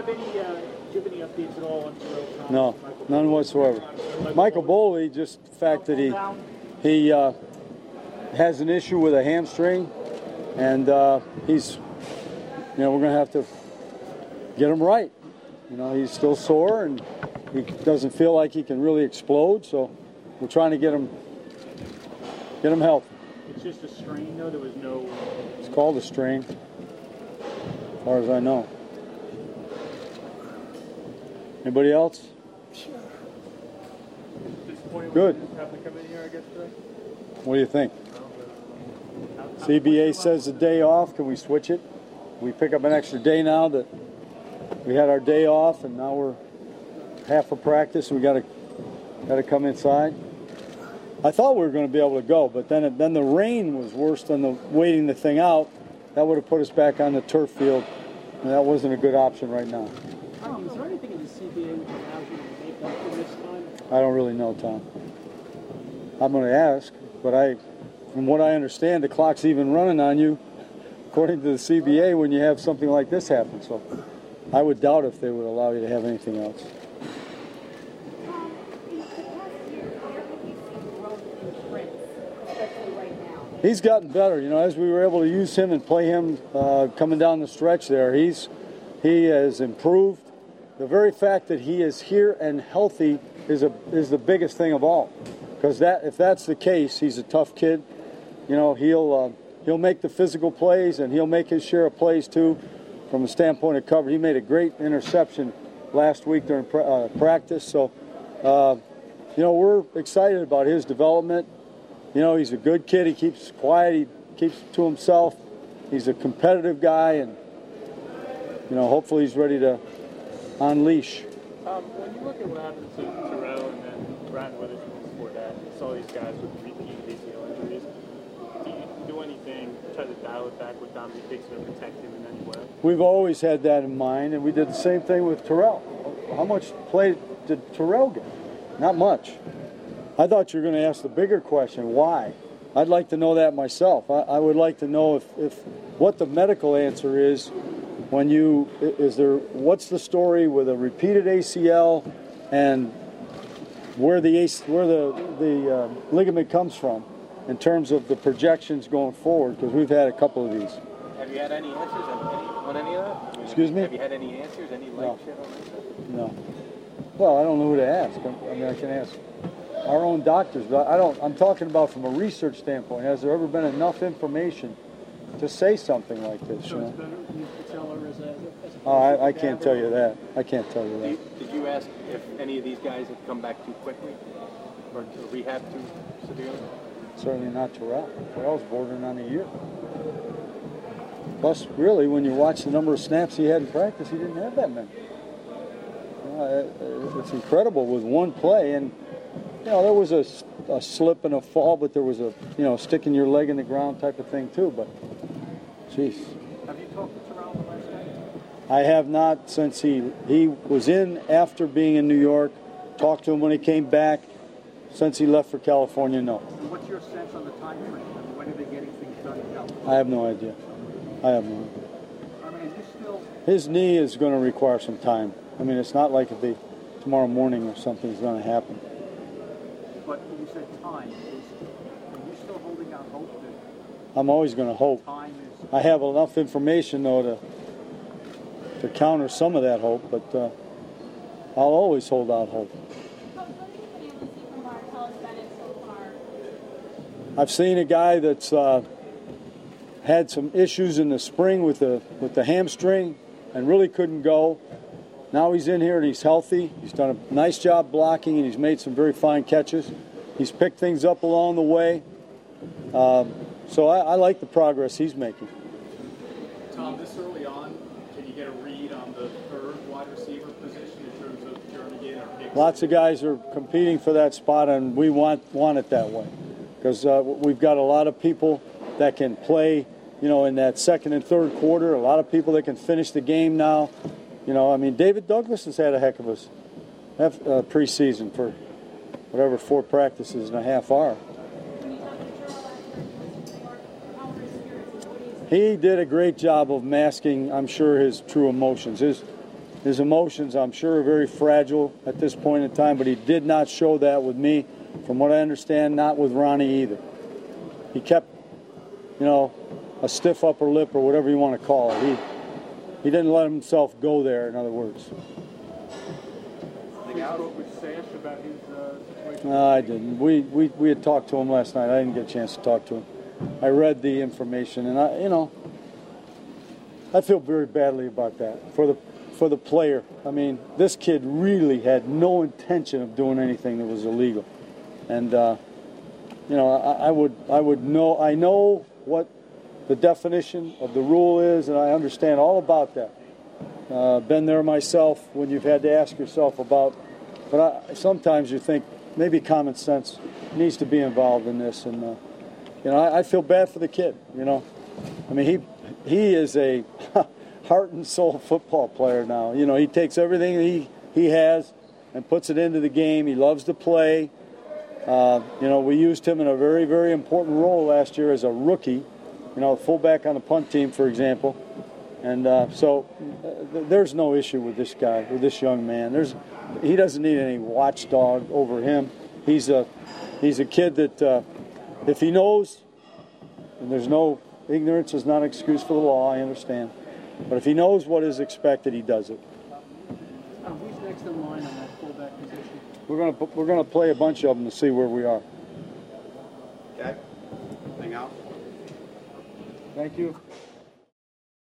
have any updates at all on Terrell Thomas? No, none whatsoever. Michael Boley, just the fact that he has an issue with a hamstring, and he's, we're going to have to get him right. He's still sore, and he doesn't feel like he can really explode, so we're trying to get him healthy. It's just a strain, though? There was no... It's called a strain, as far as I know. Anybody else? Sure. Good. Have to come in here, I guess, today? What do you think? CBA says a day off. Can we switch it? We pick up an extra day now that we had our day off, and now we're half a practice. We got to come inside. I thought we were going to be able to go, but then the rain was worse than the waiting the thing out. That would have put us back on the turf field, and that wasn't a good option right now. Is there anything in the CBA which allows you to make up for this time? I don't really know, Tom. I'm going to ask, but from what I understand, the clock's even running on you, according to the CBA, when you have something like this happen. So I would doubt if they would allow you to have anything else. He's gotten better, as we were able to use him and play him coming down the stretch there. He has improved. The very fact that he is here and healthy is the biggest thing of all. Because if that's the case, he's a tough kid. He'll make the physical plays, and he'll make his share of plays too, from the standpoint of cover. He made a great interception last week during practice. So, we're excited about his development. He's a good kid. He keeps quiet. He keeps to himself. He's a competitive guy, and hopefully he's ready to unleash. When you look at what happened to Terrell and then Brandon Witherspoon before that, you saw these guys with repeat ACL injuries. Do you do anything, try to dial it back with Dominique Dixon to protect him in any way? We've always had that in mind, and we did the same thing with Terrell. How much play did Terrell get? Not much. I thought you were going to ask the bigger question, why? I'd like to know that myself. I would like to know if what the medical answer is what's the story with a repeated ACL and where the ligament comes from in terms of the projections going forward, because we've had a couple of these. Have you had any answers on any of that? Excuse me? Have you had any answers, any light shit on that? No. Well, I don't know who to ask. I can ask our own doctors, but I'm talking about from a research standpoint. Has there ever been enough information to say something like this? So it's better to tell her as a I can't tell you that. I can't tell you that. Did you ask if any of these guys have come back too quickly or to rehab too severely? Certainly not Terrell. Terrell's bordering on a year. Plus, really, when you watch the number of snaps he had in practice, he didn't have that many. It's incredible with one play, and there was a slip and a fall, but there was a sticking your leg in the ground type of thing too. But, jeez. Have you talked to Terrell the last night? I have not, since he was in after being in New York. Talked to him when he came back. Since he left for California, no. And what's your sense on the time frame? When are they getting things done in California? I have no idea. I mean, is this still... His knee is going to require some time. I mean, it's not like tomorrow morning or something's going to happen. But you said time. Are you still holding out hope that... I'm always going to hope. Time is... I have enough information, though, to counter some of that hope, but I'll always hold out hope. I've seen a guy that's had some issues in the spring with the hamstring and really couldn't go. Now he's in here and he's healthy. He's done a nice job blocking, and he's made some very fine catches. He's picked things up along the way. So I like the progress he's making. Tom, this early on, can you get a read on the third wide receiver position in terms of Jernigan or Hicks? Lots of guys are competing for that spot, and we want it that way. Because we've got a lot of people that can play, in that second and third quarter. A lot of people that can finish the game now. David Douglas has had a heck of a preseason for 4 practices and a half hour. He did a great job of masking, I'm sure, his true emotions. His emotions, I'm sure, are very fragile at this point in time, but he did not show that with me. From what I understand, not with Ronnie either. He kept, you know, a stiff upper lip or whatever you want to call it. He didn't let himself go there, in other words. You spoke with Sash about his situation? No, I didn't. We had talked to him last night. I didn't get a chance to talk to him. I read the information, and I feel very badly about that for the player. I mean, this kid really had no intention of doing anything that was illegal, and I know what the definition of the rule is, and I understand all about that. Been there myself when you've had to ask yourself about, but sometimes you think maybe common sense needs to be involved in this, and I feel bad for the kid. I mean he is a heart and soul football player now. He takes everything he has and puts it into the game. He loves to play. We used him in a very, very important role last year as a rookie. Fullback on the punt team, for example. And so there's no issue with this guy, with this young man. He doesn't need any watchdog over him. He's a kid that if he knows, and there's no ignorance is not an excuse for the law, I understand. But if he knows what is expected, he does it. Who's next in line on that fullback position? We're gonna play a bunch of them to see where we are. Okay. Hang out. Thank you.